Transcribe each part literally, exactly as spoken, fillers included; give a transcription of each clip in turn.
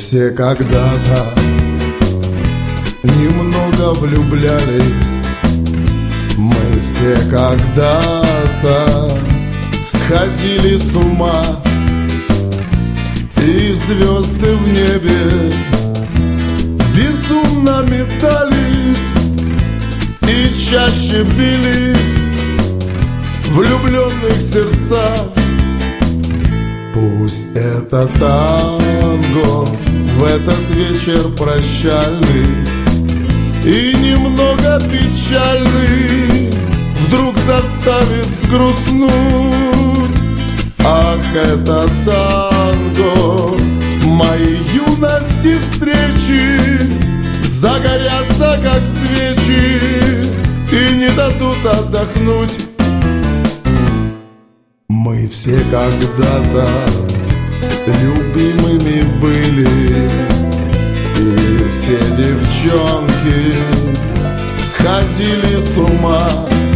все когда-то немного влюблялись. Мы все когда-то сходили с ума, и звезды в небе безумно метались, и чаще бились влюбленных сердца. Пусть это танго в этот вечер прощальный и немного печальный вдруг заставит взгрустнуть. Ах, это танго моей юности встречи загорятся, как свечи, и не дадут отдохнуть. Мы все когда-то любимыми были, и все девчонки сходили с ума,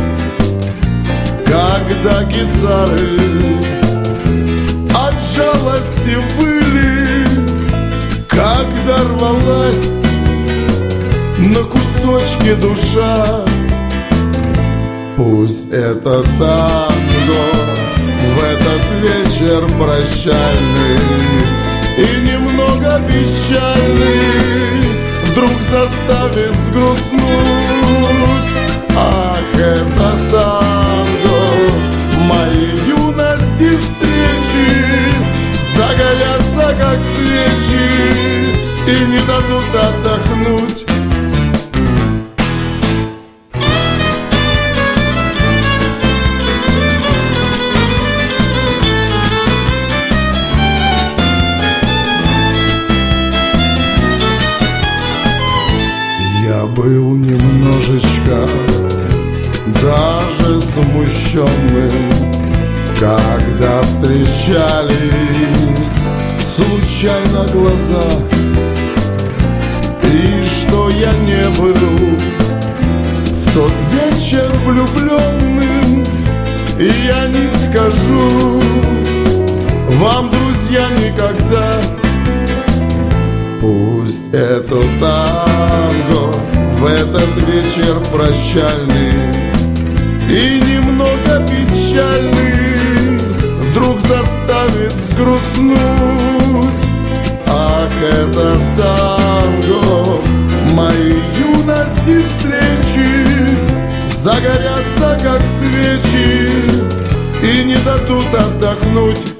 когда гитары от жалости выли, когда рвалась на кусочки душа. Пусть это танго в этот вечер прощальный и немного печальный вдруг заставит взгрустнуть. Ах, это танго моей юности встречи загорятся, как свечи, и не дадут отдохнуть. Я был немножечко даже смущенным, когда встречались случайно глаза, и что я не был в тот вечер влюбленным, и я не скажу вам, друзья, никогда. Пусть это танго в этот вечер прощальный и немного печальный вдруг заставит взгрустнуть. Ах, это танго моей юности встречи загорятся, как свечи, и не дадут отдохнуть.